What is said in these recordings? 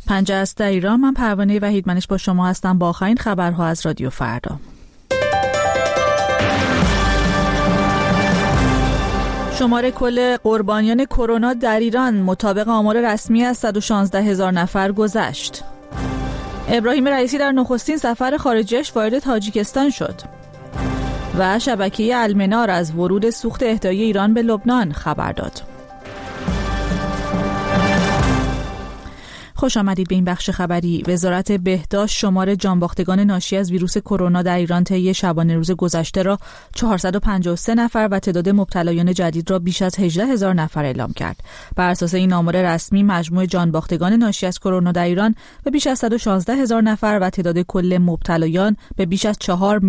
پنجره است در ایران. من پروانه وحیدمنش با شما هستم با آخرین خبرها از رادیو فردا. شمار کل قربانیان کرونا در ایران مطابق آمار رسمی از 116,000 نفر گذشت. ابراهیم رئیسی در نخستین سفر خارجیش وارد تاجیکستان شد و شبکه المنار از ورود سوخت اهدایی ایران به لبنان خبر داد. خوش آمدید به این بخش خبری. وزارت بهداشت شمار جانباختگان ناشی از ویروس کرونا در ایران طی شبانه روز گذشته را 453 نفر و تعداد مبتلایان جدید را بیش از 18,000 نفر اعلام کرد. بر اساس این آمار رسمی مجموع جانباختگان ناشی از کرونا در ایران به بیش از 116,000 نفر و تعداد کل مبتلایان به بیش از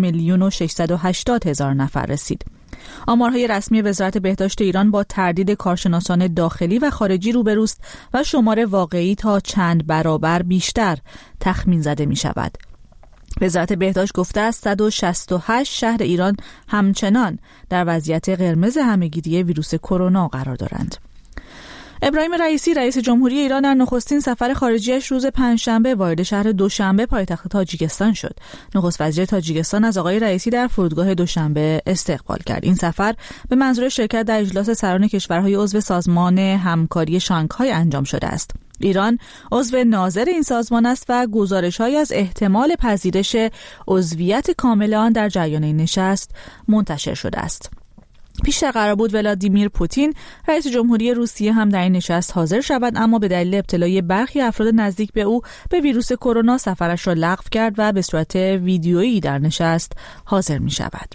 4,680,000 نفر رسید. آمارهای رسمی وزارت بهداشت ایران با تردید کارشناسان داخلی و خارجی روبروست و شمار واقعی تا چند برابر بیشتر تخمین زده می شود. وزارت بهداشت گفته است 168 شهر ایران همچنان در وضعیت قرمز همه‌گیری ویروس کرونا قرار دارند. ابراهیم رئیسی رئیس جمهوری ایران در نخستین سفر خارجیش روز پنجشنبه وارد شهر دوشنبه پایتخت تاجیکستان شد. نخست وزیر تاجیکستان از آقای رئیسی در فرودگاه دوشنبه استقبال کرد. این سفر به منظور شرکت در اجلاس سران کشورهای عضو سازمان همکاری شانگهای انجام شده است. ایران عضو ناظر این سازمان است و گزارش‌هایی از احتمال پذیرش عضویت کامل آن در جریان این نشست منتشر شده است. پیشتر قرار بود ولادیمیر پوتین رئیس جمهوری روسیه هم در این نشست حاضر شود، اما به دلیل ابتلای برخی افراد نزدیک به او به ویروس کرونا سفرش را لغو کرد و به صورت ویدیویی در نشست حاضر می شود.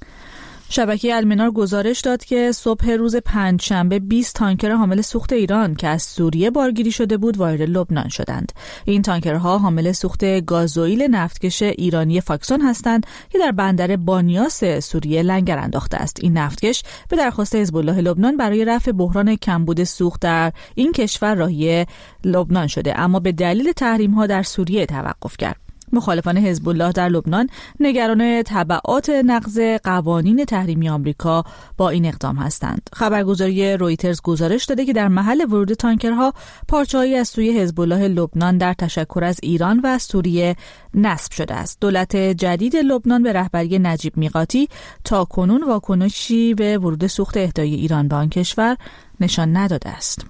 شبکه المنار گزارش داد که صبح روز پنجشنبه 20 تانکر حامل سوخت ایران که از سوریه بارگیری شده بود وارد لبنان شدند. این تانکرها حامل سوخت گازوئیل نفتکش ایرانی فاکسون هستند که در بندر بانیاس سوریه لنگر انداخته است. این نفتکش به درخواست حزب الله لبنان برای رفع بحران کمبود سوخت در این کشور راهی لبنان شده، اما به دلیل تحریم‌ها در سوریه توقف کرد. مخالفان حزب الله در لبنان نگران تبعات نقض قوانین تحریمی آمریکا با این اقدام هستند. خبرگزاری رویترز گزارش داده که در محل ورود تانکرها پارچه‌هایی از سوی حزب الله لبنان در تشکر از ایران و سوریه نصب شده است. دولت جدید لبنان به رهبری نجیب میقاتی تا کنون واکنشی به ورود سوخت اهدایی ایران به آن کشور نشان نداده است.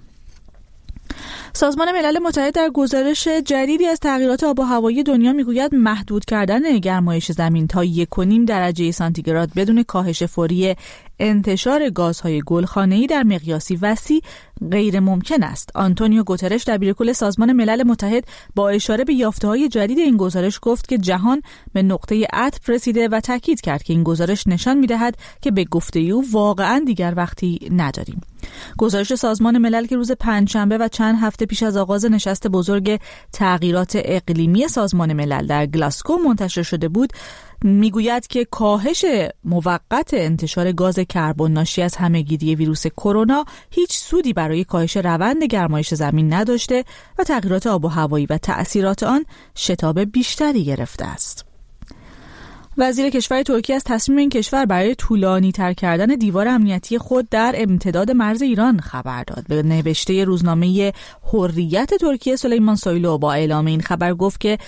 سازمان ملل متحد در گزارش جدیدی از تغییرات آب و هوایی دنیا میگوید محدود کردن گرمایش زمین تا 1.5 درجه سانتیگراد بدون کاهش فوری انتشار گازهای گلخانه‌ای در مقیاسی وسیع غیر ممکن است. آنتونیو گوترش دبیرکل سازمان ملل متحد با اشاره به یافته‌های جدید این گزارش گفت که جهان به نقطه عطف رسیده و تاکید کرد که این گزارش نشان می‌دهد که به گفته او واقعاً دیگر وقتی نداریم. گزارش سازمان ملل که روز پنجشنبه و چند هفته پیش از آغاز نشست بزرگ تغییرات اقلیمی سازمان ملل در گلاسکو منتشر شده بود میگوید که کاهش موقت انتشار گاز کربن ناشی از همه‌گیری ویروس کرونا هیچ سودی برای کاهش روند گرمایش زمین نداشته و تغییرات آب و هوایی و تأثیرات آن شتاب بیشتری گرفته است. وزیر کشور ترکیه از تصمیم این کشور برای طولانی تر کردن دیوار امنیتی خود در امتداد مرز ایران خبر داد. به نوشته روزنامه حریت ترکیه سلیمان سویلو با اعلام این خبر گفت که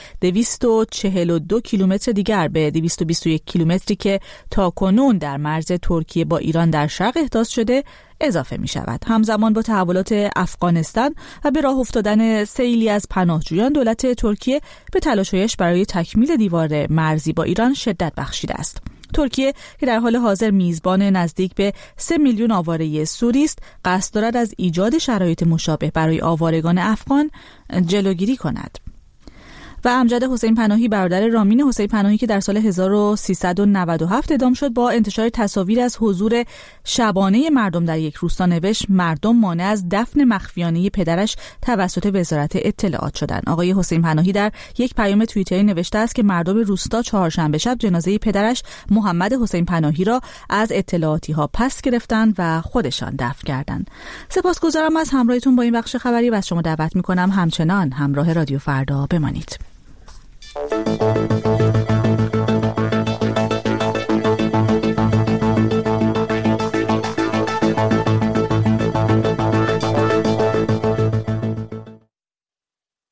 242 کیلومتر دیگر به 221 کیلومتری که تاکنون در مرز ترکیه با ایران در شرق احداث شده اضافه می شود. همزمان با تحولات افغانستان و به راه افتادن سیلی از پناهجویان، دولت ترکیه به تلاش‌هایش برای تکمیل دیوار مرزی با ایران شدت بخشیده است. ترکیه که در حال حاضر میزبان نزدیک به 3 میلیون آواره سوری است، قصد دارد از ایجاد شرایط مشابه برای آوارگان افغان جلوگیری کند. و امجد حسین پناهی برادر رامین حسین پناهی که در سال 1397 اعدام شد با انتشار تصاویر از حضور شبانه مردم در یک روستا نوشت مردم مانع از دفن مخفیانه پدرش توسط وزارت اطلاعات شدند. آقای حسین پناهی در یک پیام توییتری نوشته است که مردم روستا چهارشنبه شب جنازه پدرش محمد حسین پناهی را از اطلاعاتی ها پس گرفتند و خودشان دفن کردند. سپاسگزارم از همراهیتون با این بخش خبری و از شما دعوت می‌کنم همچنان همراه رادیو فردا بمانید.